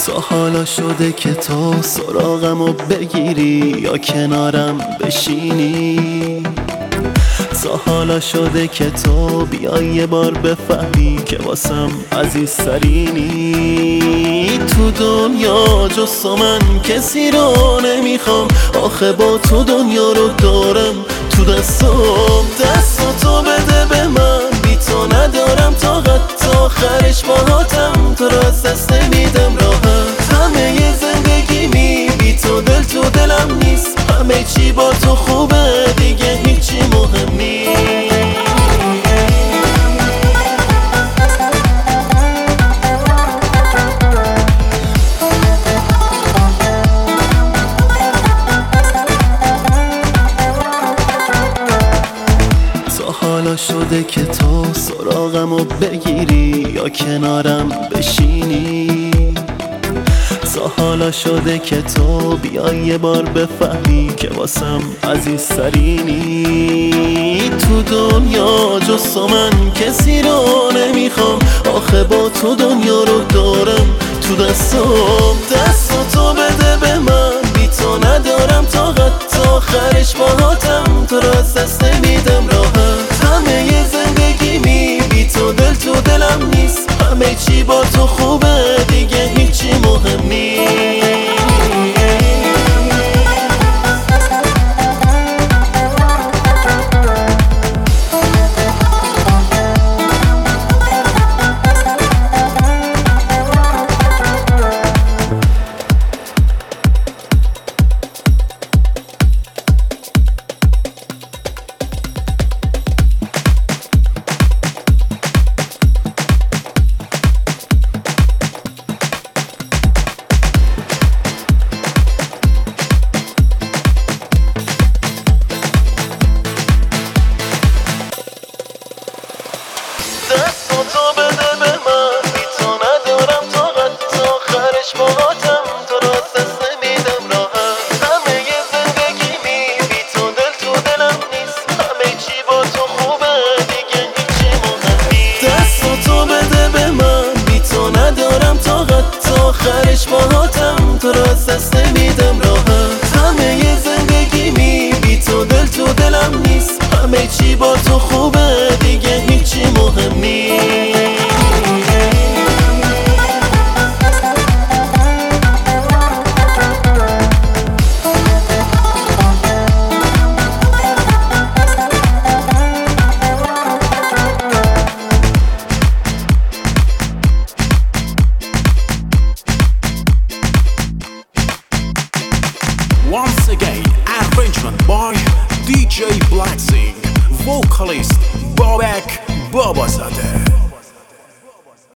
تا حالا شده که تو سراغمو بگیری یا کنارم بشینی. تا حالا شده که تو بیای یه بار بفهمی که واسم عزیزترینی. تو دنیا جز من کسی رو نمیخوام، آخه با تو دنیا رو دارم تو دستم. دستاتو بده به من، بی تو ندارم طاقت، تا آخرش باهاتم، تو رو از دست نمیدم راحت. همه ی زندگیمی بی تو دل تو دلم نیست، همه چی با تو خوبه دیگه هیچی مهم نیست. حالا شده که تو سراغمو بگیری یا کنارم بشینی. تا حالا شده که تو بیای یه بار بفهمی که واسم عزیزترینی. تو دنیا جز من کسی رو نمیخوام، آخه با تو دنیا رو دارم تو دستم. دستاتو بده به من، بی تو ندارم طاقت، تا آخرش باهاتم، تو رو از دست نمیدم راحت. همه ی زندگیمی بی تو دل تو دلم نیست، همه چی با تو خوبه دیگه هیچی مهم نیست. دستاتو بده به من، بی تو ندارم طاقت، تا آخرش باهاتم، تو رو از دست نمیدم راحت. همه ی زندگیمی بی تو دل تو دلم نیست، همه چی با تو خوبه دیگه هیچی مهم نیست. دستاتو بده به من، بی تو ندارم طاقت، تا آخرش باهاتم، تو رو از دست نمیدم راحت. همه ی زندگیمی بی تو دل تو دلم نیست، همه چی با تو خوبه دیگه هیچی مهم نیست. Once again, arrangement by DJ Blacksing, vocalist Bobek Babazadeh.